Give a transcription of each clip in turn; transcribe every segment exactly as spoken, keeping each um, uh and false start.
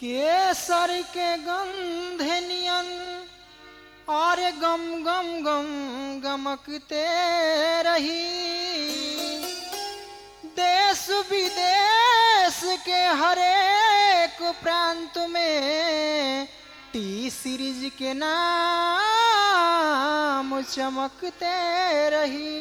केसर के गंधनियन और गम गम गम गमकते रही। देश विदेश के हरेक प्रांत में टी सीरीज के नाम चमकते रही।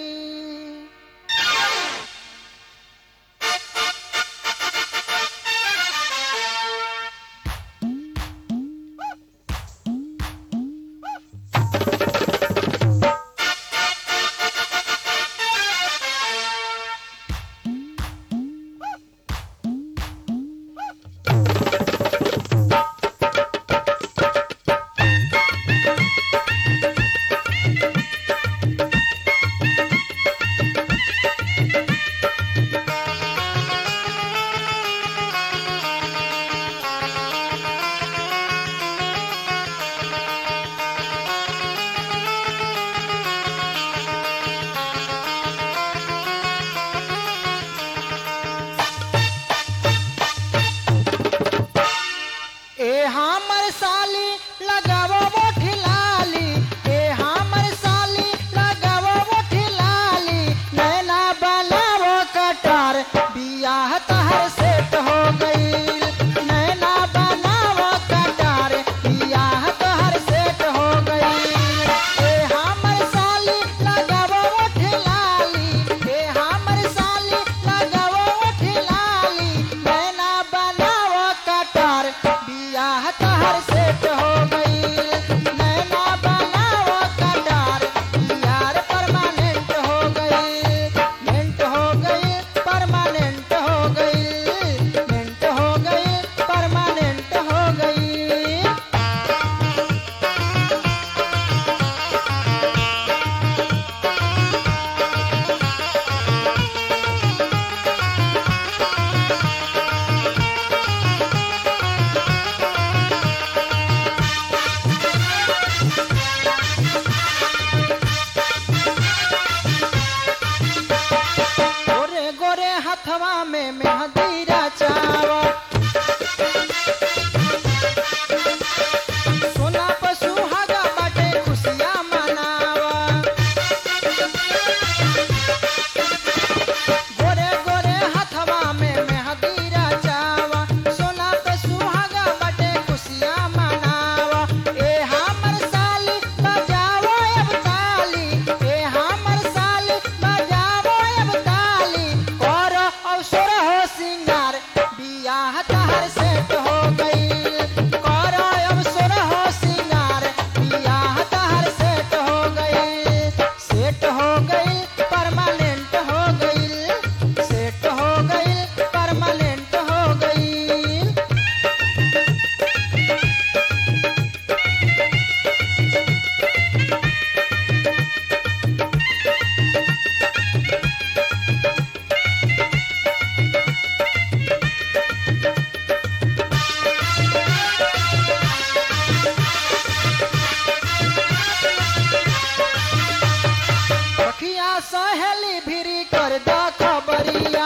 सहेली भिरी कर दा खबरिया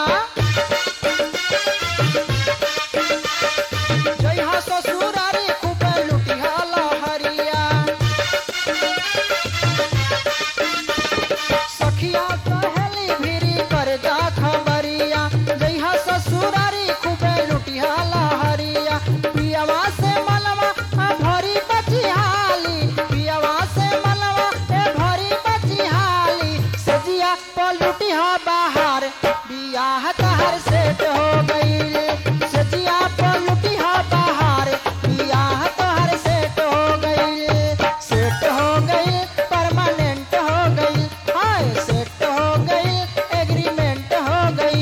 जय हो ससुरारी खूबे लुटिया लहरिया। सखिया सहेली भिरी कर दा खबरिया जय हो ससुरारी खूबे लुटिया लहरिया। पियावा से मनवा भरी बचिहाली पियावा से मनवा भरी बचिहाली सजिया पलुटी हो बाहर बियाह तहर सेट हो गई सजिया पलुटी हो बाहर बियाह तहर सेट हो गई सेट हो गई परमानेंट हो गई हाय सेट हो गई एग्रीमेंट हो गई।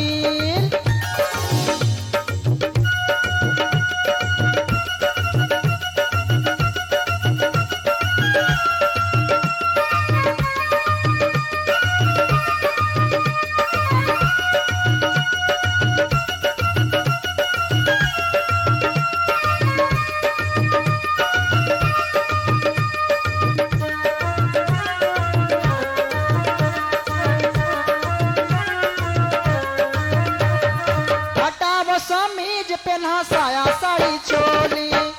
पेन्हा साया साड़ी चोली।